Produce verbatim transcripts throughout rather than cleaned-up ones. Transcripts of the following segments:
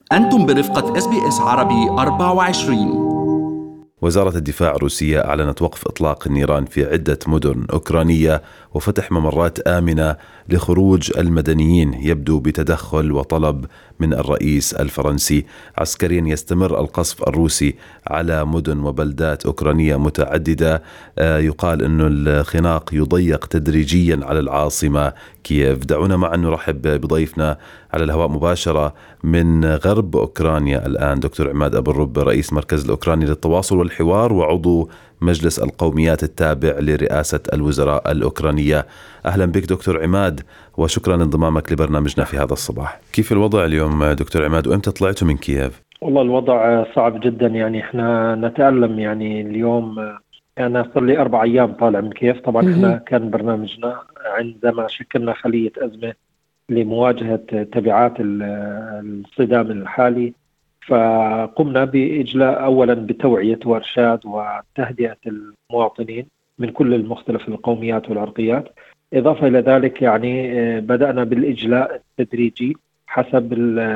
أنتم برفقة إس بي إس عربي أربعة وعشرين. وزارة الدفاع الروسية أعلنت وقف إطلاق النيران في عدة مدن أوكرانية وفتح ممرات آمنة لخروج المدنيين، يبدو بتدخل وطلب من الرئيس الفرنسي. عسكريا يستمر القصف الروسي على مدن وبلدات أوكرانية متعددة. يقال أن الخناق يضيق تدريجيا على العاصمة كييف. دعونا معا نرحب بضيفنا على الهواء مباشرة من غرب أوكرانيا الآن دكتور عماد أبو الرب، رئيس مركز الأوكراني للتواصل والحوار وعضو مجلس القوميات التابع لرئاسة الوزراء الأوكرانية. أهلا بك دكتور عماد، وشكرا لانضمامك لبرنامجنا في هذا الصباح. كيف الوضع اليوم دكتور عماد، وإمتى طلعتوا من كييف؟ والله الوضع صعب جدا، يعني احنا نتألم. يعني اليوم أنا صار لي أربع أيام طالع من كييف. طبعا احنا كان برنامجنا عندما شكلنا خلية أزمة لمواجهة تبعات الصدام الحالي، فقمنا بإجلاء أولا بتوعية وإرشاد وتهدئة المواطنين من كل المختلف القوميات والعرقيات. إضافة إلى ذلك يعني بدأنا بالإجلاء التدريجي حسب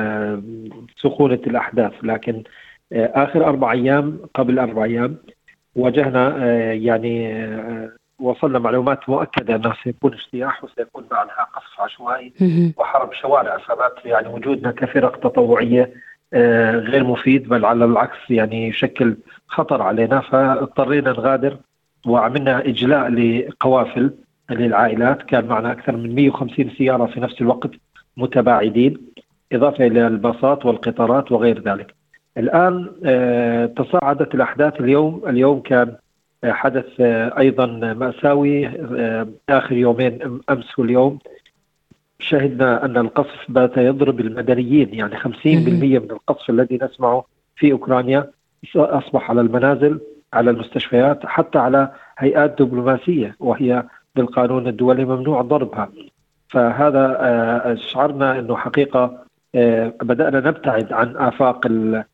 سخونة الأحداث، لكن آخر أربع أيام قبل أربع أيام واجهنا يعني وصلنا معلومات مؤكدة أنه سيكون اجتياح وسيكون بعدها قصف عشوائي وحرب شوارع. فبات يعني وجودنا كفرق تطوعية غير مفيد، بل على العكس يعني يشكل خطر علينا. فاضطرينا نغادر وعملنا إجلاء لقوافل للعائلات، كان معنا أكثر من مئة وخمسين سيارة في نفس الوقت متباعدين، إضافة إلى الباصات والقطارات وغير ذلك. الآن تصاعدت الأحداث. اليوم اليوم كان حدث أيضا مأساوي آخر يومين أمس واليوم. شهدنا أن القصف بات يضرب المدنيين، يعني خمسين بالمئة من القصف الذي نسمعه في أوكرانيا أصبح على المنازل، على المستشفيات، حتى على هيئات دبلوماسية وهي بالقانون الدولي ممنوع ضربها. فهذا شعرنا أنه حقيقة بدأنا نبتعد عن آفاق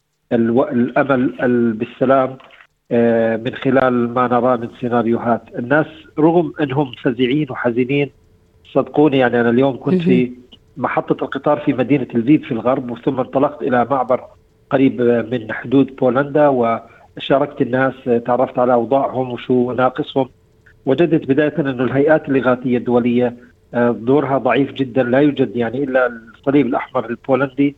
الأمل بالسلام من خلال ما نرى من سيناريوهات. الناس رغم أنهم فزعين وحزينين، صدقوني يعني أنا اليوم كنت في محطة القطار في مدينة لفيف في الغرب، وثم انطلقت إلى معبر قريب من حدود بولندا وشاركت الناس، تعرفت على أوضاعهم وشو ناقصهم. وجدت بداية أن الهيئات الإغاثية الدولية دورها ضعيف جدا، لا يوجد يعني إلا الصليب الأحمر البولندي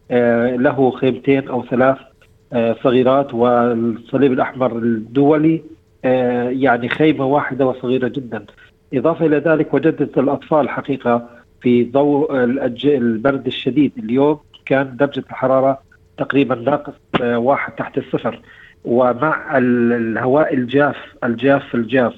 له خيمتين أو ثلاث صغيرات، والصليب الأحمر الدولي يعني خيمة واحدة وصغيرة جدا. إضافة إلى ذلك وجدت الأطفال حقيقة في ضوء البرد الشديد. اليوم كان درجة الحرارة تقريبا ناقص واحد تحت الصفر، ومع الهواء الجاف الجاف الجاف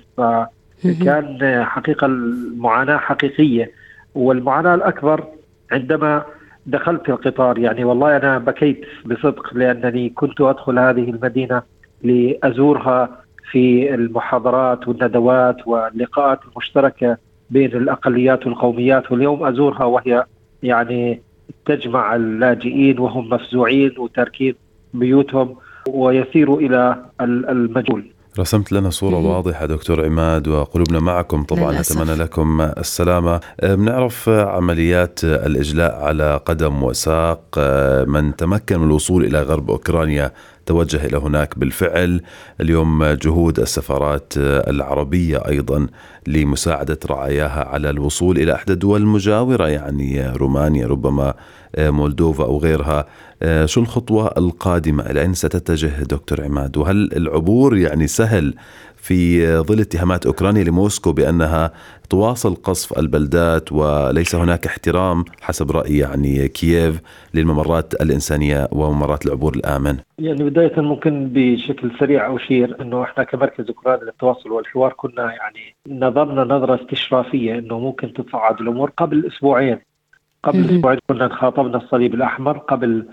فكان حقيقة المعاناة حقيقية. والمعاناة الأكبر عندما دخلت القطار، يعني والله أنا بكيت بصدق، لأنني كنت أدخل هذه المدينة لأزورها في المحاضرات والندوات واللقاءات المشتركة بين الأقليات والقوميات، واليوم أزورها وهي يعني تجمع اللاجئين وهم مفزوعين وتاركين بيوتهم ويسيروا إلى المجهول. رسمت لنا صورة واضحة دكتور عماد، وقلوبنا معكم طبعا. للأسف. نتمنى لكم السلامة. بنعرف عمليات الإجلاء على قدم وساق، من تمكن من الوصول إلى غرب أوكرانيا توجه إلى هناك بالفعل. اليوم جهود السفارات العربية أيضا لمساعدة رعاياها على الوصول إلى أحد الدول المجاورة، يعني رومانيا، ربما مولدوفا أو غيرها. شو الخطوة القادمة؟ إلى أين ستتجه دكتور عماد؟ وهل العبور يعني سهل في ظل اتهامات أوكرانيا لموسكو بأنها تواصل قصف البلدات وليس هناك احترام حسب رأي يعني كييف للممرات الإنسانية وممرات العبور الآمن؟ يعني بداية ممكن بشكل سريع أشير أنه إحنا كمركز أوكراني للتواصل والحوار كنا يعني نظرنا نظرة استشرافية أنه ممكن تتصاعد الأمور. قبل أسبوعين قبل أسبوعين كنا خاطبنا الصليب الأحمر. قبل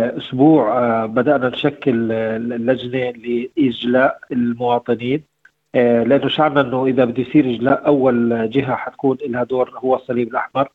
أسبوع بدأنا نشكل لجنة لإجلاء المواطنين، لأنه شعرنا أنه إذا بده يصير إجلاء أول جهة حتكون لها دور هو الصليب الأحمر.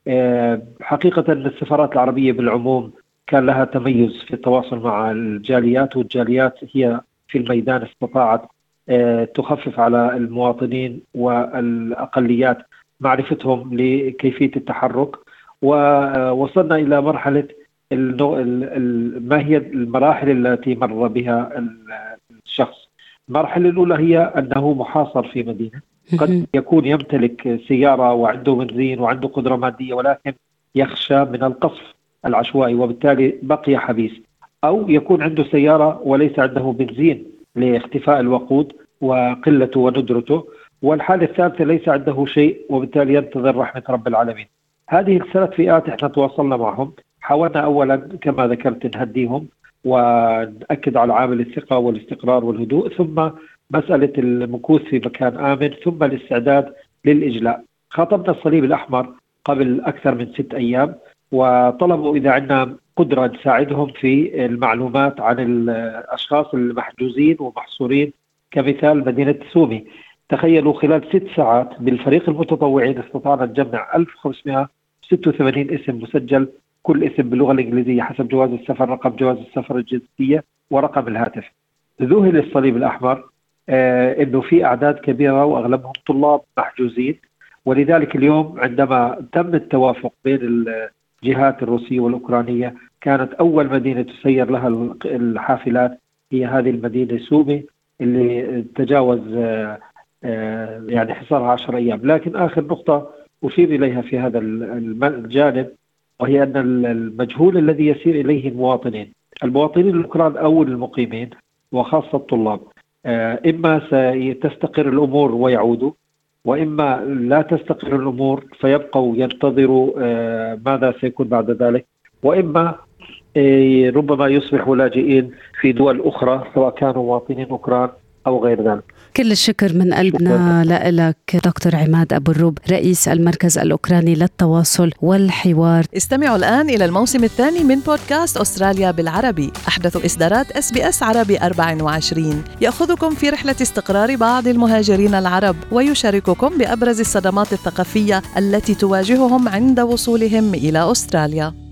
حقيقة السفارات العربية بالعموم كان لها تميز في التواصل مع الجاليات، والجاليات هي في الميدان استطاعت تخفف على المواطنين والأقليات معرفتهم لكيفية التحرك. ووصلنا إلى مرحلة ما هي المراحل التي مر بها الشخص. المرحلة الأولى هي أنه محاصر في مدينة، قد يكون يمتلك سيارة وعنده بنزين وعنده قدرة مادية، ولكن يخشى من القصف العشوائي وبالتالي بقي حبيس، أو يكون عنده سيارة وليس عنده بنزين لاختفاء الوقود وقلته وندرته، والحالة الثالثة ليس عنده شيء وبالتالي ينتظر رحمة رب العالمين. هذه الثلاث فئات احنا تواصلنا معهم، حاولنا أولا كما ذكرت نهديهم ونأكد على عامل الثقة والاستقرار والهدوء، ثم مسألة المكوث في مكان آمن، ثم الاستعداد للإجلاء. خاطبنا الصليب الأحمر قبل أكثر من ست أيام وطلبوا إذا عندنا قدرة نساعدهم في المعلومات عن الأشخاص المحجوزين ومحصورين، كمثال مدينة سومي. تخيلوا خلال ست ساعات بالفريق المتطوعين استطعنا نجمع ألف وخمسمائة وستة وثمانين اسم مسجل، كل اسم باللغة الإنجليزية حسب جواز السفر، رقم جواز السفر، الجنسية، ورقم الهاتف. ذهل الصليب الأحمر آه إنه في أعداد كبيرة وأغلبهم طلاب محجوزين، ولذلك اليوم عندما تم التوافق بين الجهات الروسية والأوكرانية كانت أول مدينة تسير لها الحافلات هي هذه المدينة سومي اللي تجاوز آه آه يعني حصارها عشر أيام. لكن آخر نقطة أشير إليها في هذا الجانب وهي أن المجهول الذي يسير إليه المواطنين المواطنين الأوكران أو المقيمين وخاصة الطلاب، إما ستستقر الأمور ويعودوا، وإما لا تستقر الأمور فيبقوا ينتظروا ماذا سيكون بعد ذلك، وإما ربما يصبحوا لاجئين في دول أخرى سواء كانوا مواطنين أوكران أو غير ذلك. كل الشكر من قلبنا لك دكتور عماد أبو الروب، رئيس المركز الأوكراني للتواصل والحوار. استمعوا الآن إلى الموسم الثاني من بودكاست أستراليا بالعربي، أحدث إصدارات إس بي إس عربي أربعة وعشرين، يأخذكم في رحلة استقرار بعض المهاجرين العرب ويشارككم بأبرز الصدمات الثقافية التي تواجههم عند وصولهم إلى أستراليا.